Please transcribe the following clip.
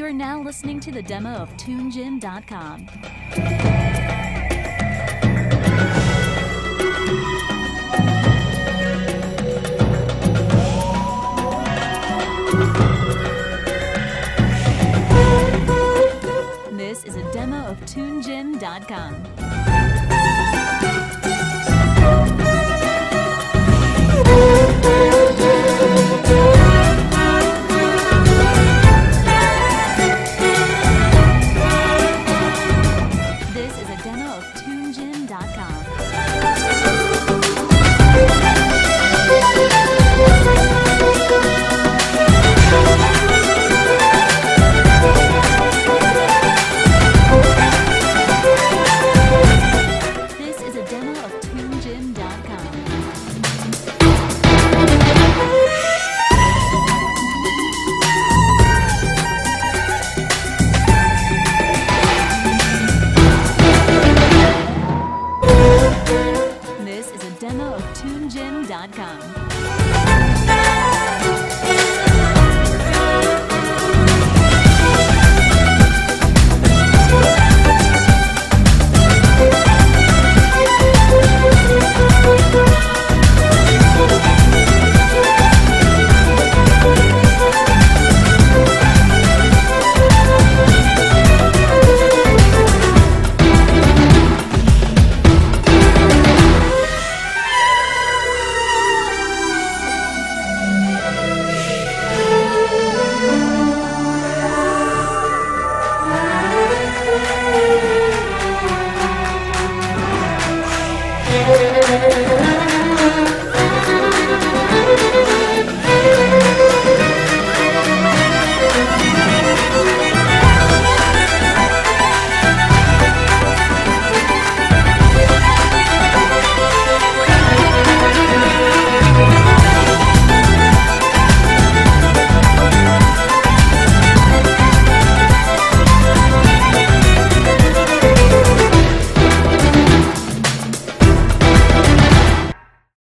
are now listening to the demo of TuneGym.com. This is a demo of TuneGym.com. This is a demo of TuneGym.com. This is a demo of TuneGym.com. This is a demo of TuneGym.com.